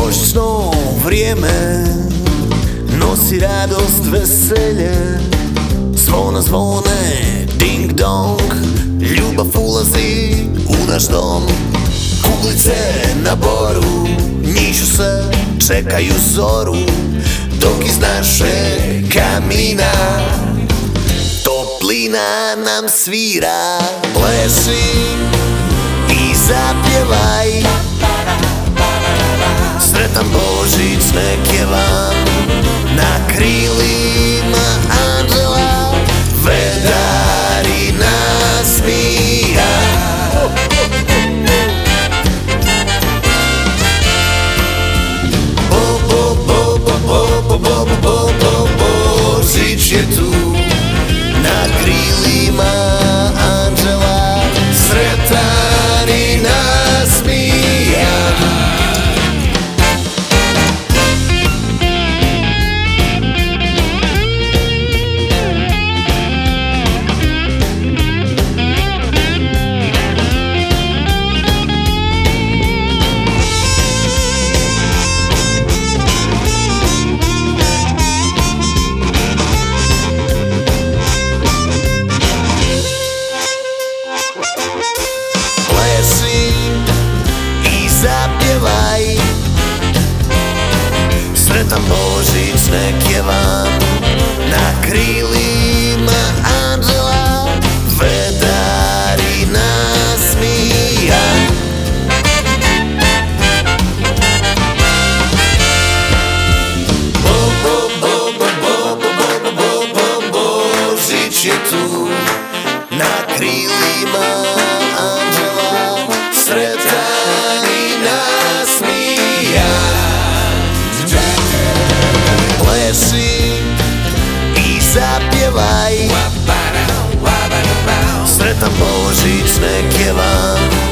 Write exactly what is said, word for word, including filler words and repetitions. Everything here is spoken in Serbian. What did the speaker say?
Božićno vrijeme nosi radost, veselje. Zvona zvone, ding dong, ljubav ulazi u naš dom. Kuglice na boru njišu se, čekaju zoru, dok iz našeg kamina toplina nam svira. Plesi i zapjevaj, sretan Božić nek je vam. Na krilima anđela vedari nasmija. Bo, bo, bo, bo, bo, bo, bo, bo, Božić je tu. Na krilima anđela sretan i nasmijan. Zapjevaj, sretan Božić nek je vam. Na krilima anđela vedari nasmijan. Bo, bo, bo, bo, bo, bo, bo, bo, Božić je tu. Na krilima anđela sretan i nasmijan. Plesi i zapjevaj, sretan Božić nek je vam.